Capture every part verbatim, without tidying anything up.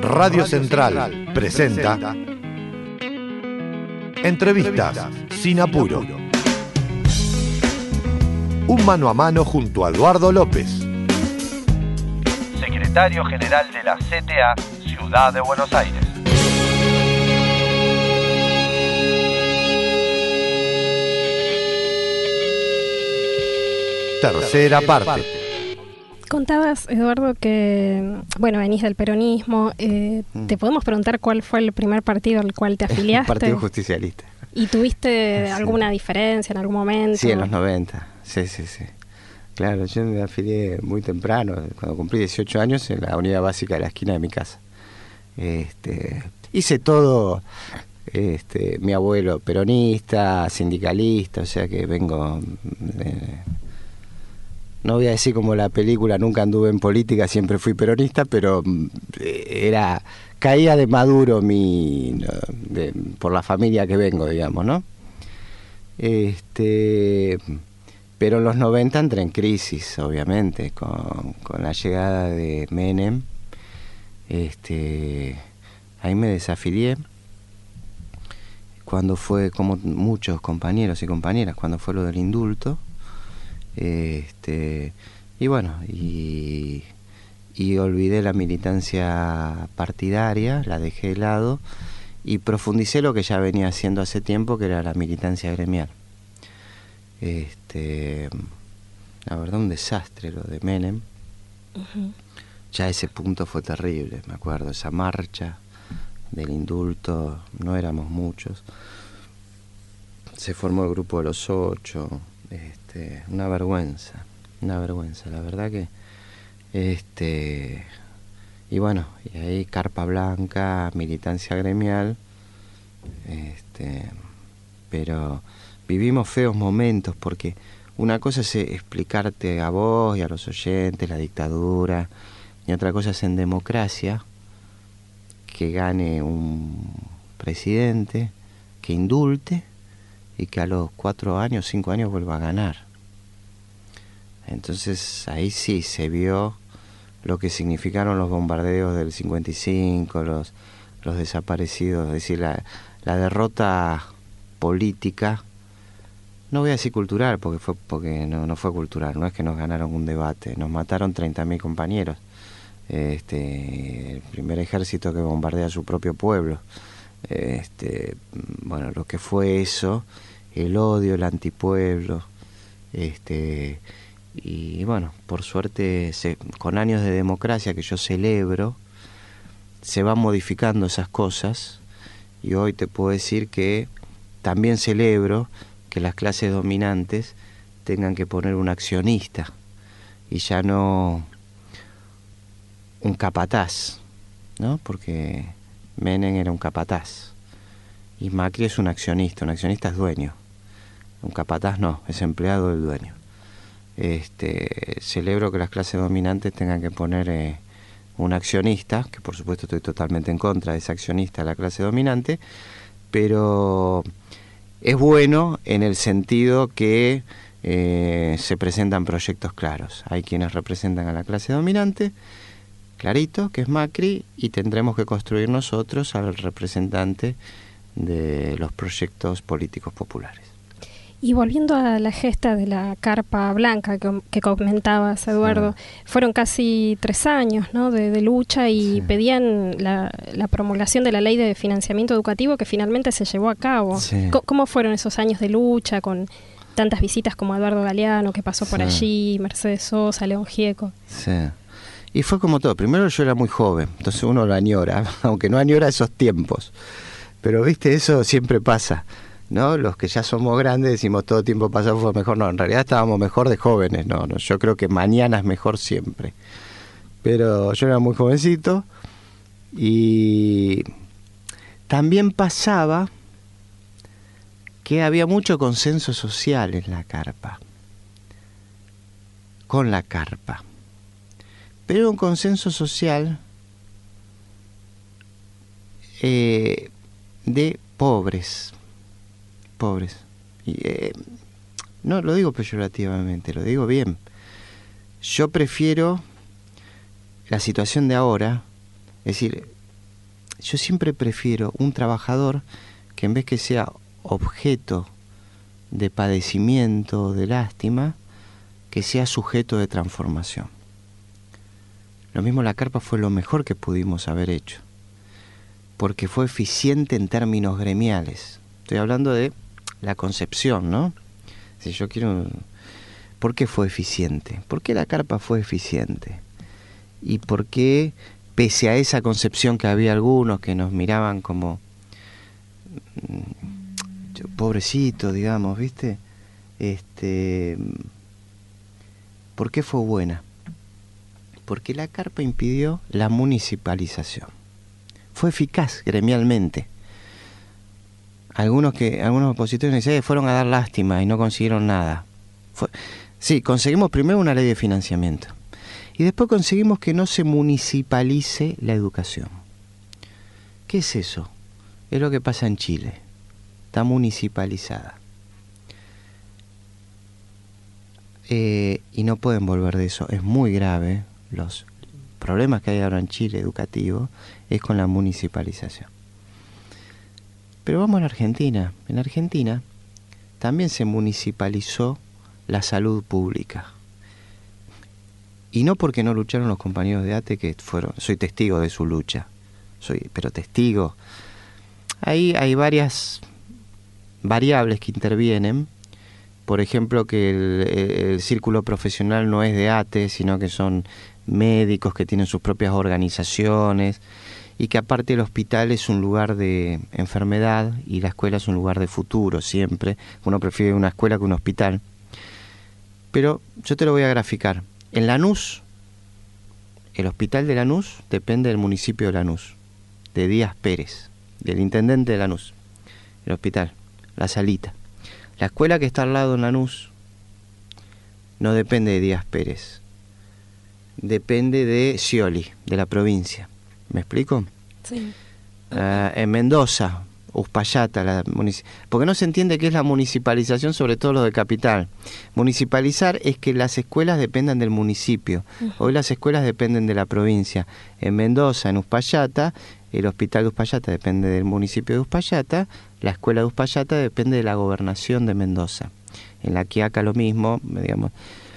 Radio Central presenta Entrevistas sin apuro. Un mano a mano junto a Eduardo López, secretario general de la C T A Ciudad de Buenos Aires. Tercera parte. Contabas, Eduardo, que, bueno, venís del peronismo. Eh, mm. ¿Te podemos preguntar cuál fue el primer partido al cual te afiliaste? El Partido Justicialista. ¿Y tuviste sí. alguna diferencia en algún momento? Sí, en los noventa. Sí, sí, sí. Claro, yo me afilié muy temprano, cuando cumplí dieciocho años, en la unidad básica de la esquina de mi casa. Este, hice todo, este, mi abuelo peronista, sindicalista, o sea que vengo... Eh, no voy a decir como la película, nunca anduve en política, siempre fui peronista, pero era caía de maduro mi no, de, por la familia que vengo, digamos, ¿no? Este, pero en los noventa entré en crisis, obviamente, con, con la llegada de Menem. Este, ahí me desafilié, cuando fue, como muchos compañeros y compañeras, cuando fue lo del indulto. Este, y bueno, y, y olvidé la militancia partidaria, la dejé de lado y profundicé lo que ya venía haciendo hace tiempo, que era la militancia gremial. Este, la verdad, un desastre lo de Menem. Uh-huh. Ya ese punto fue terrible, me acuerdo, esa marcha del indulto, no éramos muchos. Se formó el grupo de los ocho. Este, una vergüenza, una vergüenza, la verdad que este y bueno, y ahí carpa blanca, militancia gremial, este, pero vivimos feos momentos, porque una cosa es explicarte a vos y a los oyentes la dictadura, y otra cosa es en democracia que gane un presidente que indulte y que a los cuatro años, cinco años vuelva a ganar. Entonces ahí sí se vio lo que significaron los bombardeos del cincuenta y cinco, los, los desaparecidos, es decir, la, la derrota política, no voy a decir cultural, porque fue porque no, no fue cultural, no es que nos ganaron un debate, nos mataron treinta mil compañeros, este, el primer ejército que bombardea a su propio pueblo. Este, bueno, lo que fue eso, el odio, el antipueblo, este, y bueno, por suerte, se, con años de democracia que yo celebro, se van modificando esas cosas, y hoy te puedo decir que también celebro que las clases dominantes tengan que poner un accionista, y ya no un capataz, ¿no? Porque Menem era un capataz y Macri es un accionista. Un accionista es dueño, un capataz no, es empleado del dueño. Este, celebro que las clases dominantes tengan que poner eh, un accionista, que por supuesto estoy totalmente en contra de ese accionista, la clase dominante, pero es bueno en el sentido que eh, se presentan proyectos claros. Hay quienes representan a la clase dominante, clarito, que es Macri, y tendremos que construir nosotros al representante de los proyectos políticos populares. Y volviendo a la gesta de la carpa blanca que, que comentabas, Eduardo, sí. Fueron casi tres años, ¿no?, de, de lucha y sí. pedían la, la promulgación de la ley de financiamiento educativo, que finalmente se llevó a cabo. Sí. ¿Cómo fueron esos años de lucha con tantas visitas como Eduardo Galeano, que pasó por sí. allí, Mercedes Sosa, León Gieco? Sí. Y fue como todo. Primero yo era muy joven, entonces uno lo añora, aunque no añora esos tiempos. Pero, viste, eso siempre pasa, ¿no? Los que ya somos grandes decimos todo tiempo pasado fue mejor. No, en realidad estábamos mejor de jóvenes. No, no, yo creo que mañana es mejor siempre. Pero yo era muy jovencito y también pasaba que había mucho consenso social en la carpa, con la carpa. Pero era un consenso social eh, de pobres, pobres. Y, eh, no lo digo peyorativamente, lo digo bien. Yo prefiero la situación de ahora, es decir, yo siempre prefiero un trabajador que en vez que sea objeto de padecimiento, de lástima, que sea sujeto de transformación. Lo mismo la carpa fue lo mejor que pudimos haber hecho, porque fue eficiente en términos gremiales. Estoy hablando de la concepción, ¿no? Si yo quiero... ¿Por qué fue eficiente? ¿Por qué la carpa fue eficiente? ¿Y por qué, pese a esa concepción que había algunos que nos miraban como... pobrecito, digamos, ¿viste? Este, ¿por qué fue buena? Porque la carpa impidió la municipalización. Fue eficaz gremialmente. Algunos que algunos opositores dicen, eh, fueron a dar lástima y no consiguieron nada. Fue, sí, conseguimos primero una ley de financiamiento y después conseguimos que no se municipalice la educación. ¿Qué es eso? Es lo que pasa en Chile. Está municipalizada. Eh, y no pueden volver de eso. Es muy grave. Los problemas que hay ahora en Chile educativo es con la municipalización. Pero vamos a la Argentina. En Argentina también se municipalizó la salud pública. Y no porque no lucharon los compañeros de ATE, que fueron, soy testigo de su lucha. Soy, pero testigo. Ahí hay varias variables que intervienen. Por ejemplo, que el, el círculo profesional no es de ATE, sino que son médicos que tienen sus propias organizaciones, y que aparte el hospital es un lugar de enfermedad y la escuela es un lugar de futuro siempre. Uno prefiere una escuela que un hospital. Pero yo te lo voy a graficar. En Lanús, el hospital de Lanús depende del municipio de Lanús, de Díaz Pérez, del intendente de Lanús. El hospital, la salita. La escuela que está al lado en Lanús no depende de Díaz Pérez, depende de Scioli, de la provincia. ¿Me explico? Sí. Uh, en Mendoza, Uspallata, la munici- porque no se entiende qué es la municipalización, sobre todo lo de capital. Municipalizar es que las escuelas dependan del municipio. Uh-huh. Hoy las escuelas dependen de la provincia. En Mendoza, en Uspallata, el hospital de Uspallata depende del municipio de Uspallata, la escuela de Uspallata depende de la gobernación de Mendoza. En La Quiaca lo mismo, digamos.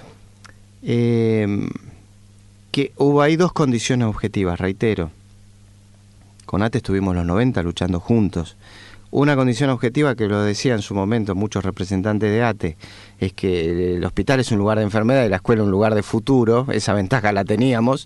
Eh, que hubo ahí dos condiciones objetivas, reitero. Con ATE estuvimos los noventa luchando juntos. Una condición objetiva, que lo decía en su momento muchos representantes de ATE, es que el hospital es un lugar de enfermedad y la escuela un lugar de futuro. Esa ventaja la teníamos.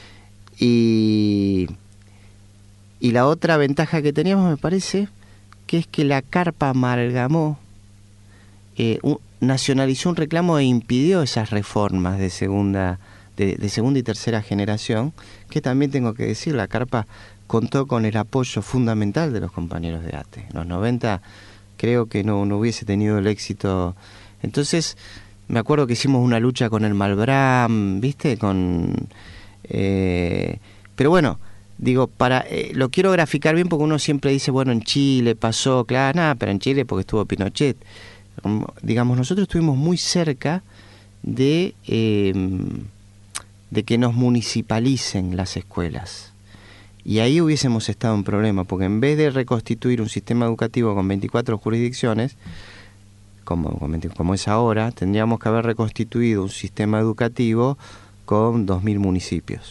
Y, y la otra ventaja que teníamos, me parece, que es que la carpa amalgamó, eh, un, nacionalizó un reclamo e impidió esas reformas de segunda, de, de segunda y tercera generación, que también tengo que decir, la carpa contó con el apoyo fundamental de los compañeros de ATE. En los noventa creo que no, no hubiese tenido el éxito. Entonces, me acuerdo que hicimos una lucha con el Malbrán, ¿viste? Con, eh, pero bueno, digo, para eh, lo quiero graficar bien porque uno siempre dice, bueno, en Chile pasó, claro, nada, pero en Chile porque estuvo Pinochet. Digamos, nosotros estuvimos muy cerca de, eh, de que nos municipalicen las escuelas. Y ahí hubiésemos estado en problema, porque en vez de reconstituir un sistema educativo con veinticuatro jurisdicciones, como, como es ahora, tendríamos que haber reconstituido un sistema educativo con dos mil municipios.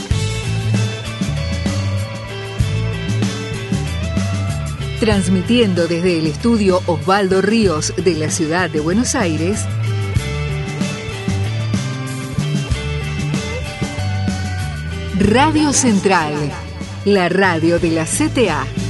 Transmitiendo desde el estudio Osvaldo Ríos de la ciudad de Buenos Aires, Radio Central, la radio de la C T A.